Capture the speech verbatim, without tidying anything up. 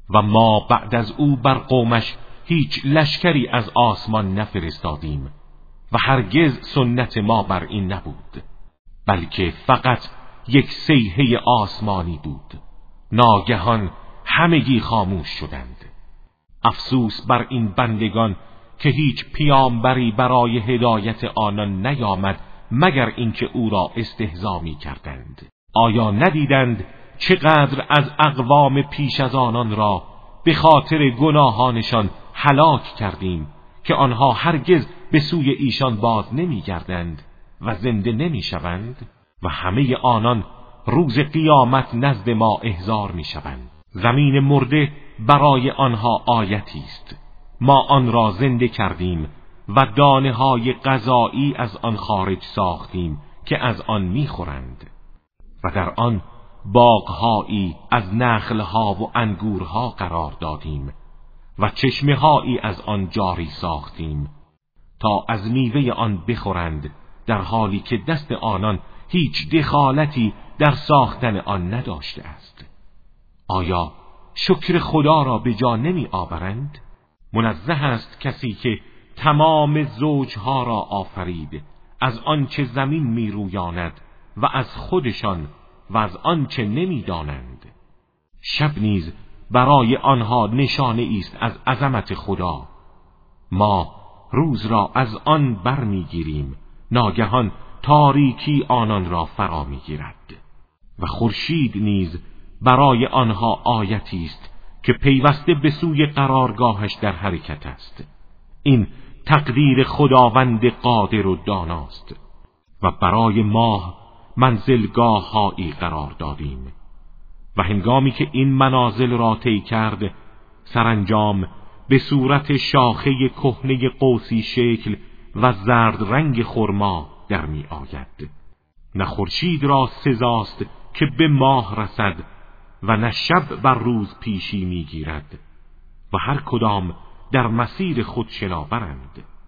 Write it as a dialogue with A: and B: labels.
A: و ما بعد از او بر قومش هیچ لشکری از آسمان نفرستادیم و هرگز سنت ما بر این نبود، بلکه فقط یک صیحه آسمانی بود. ناگهان همگی خاموش شدند. افسوس بر این بندگان که هیچ پیامبری برای هدایت آنان نیامد مگر اینکه او را استهزا می کردند. آیا ندیدند چقدر از اقوام پیش از آنان را به خاطر گناهانشان هلاک کردیم که آنها هرگز به سوی ایشان باز نمی گردند و زنده نمی شوند و همه آنان روز قیامت نزد ما احضار می شوند. زمین مرده برای آنها آیتی است. ما آن را زنده کردیم و دانه های غذایی از آن خارج ساختیم که از آن می خورند و در آن باغهایی از نخلها و انگورها قرار دادیم و چشمه‌هایی از آن جاری ساختیم تا از میوه آن بخورند، در حالی که دست آنان هیچ دخالتی در ساختن آن نداشته است. آیا شکر خدا را به جا نمی آورند؟ منزه است کسی که تمام زوجها را آفرید، از آنچه زمین می رویاند و از خودشان و از آنچه نمی دانند. شب نیز برای آنها نشانه است از عظمت خدا. ما روز را از آن بر می گیریم، ناگهان تاریکی آنان را فرا می گیرد. و خورشید نیز برای آنها آیتی است که پیوسته به سوی قرارگاهش در حرکت است. این تقدیر خداوند قادر و داناست. و برای ماه منزلگاه هایی قرار دادیم و هنگامی که این منازل را طی کرد، سرانجام به صورت شاخه کهنه قوسی شکل و زرد رنگ خرما در می آید. نه خورشید را سزاست که به ماه رسد و نه شب بر روز پیشی می گیرد و هر کدام در مسیر خود شناورند.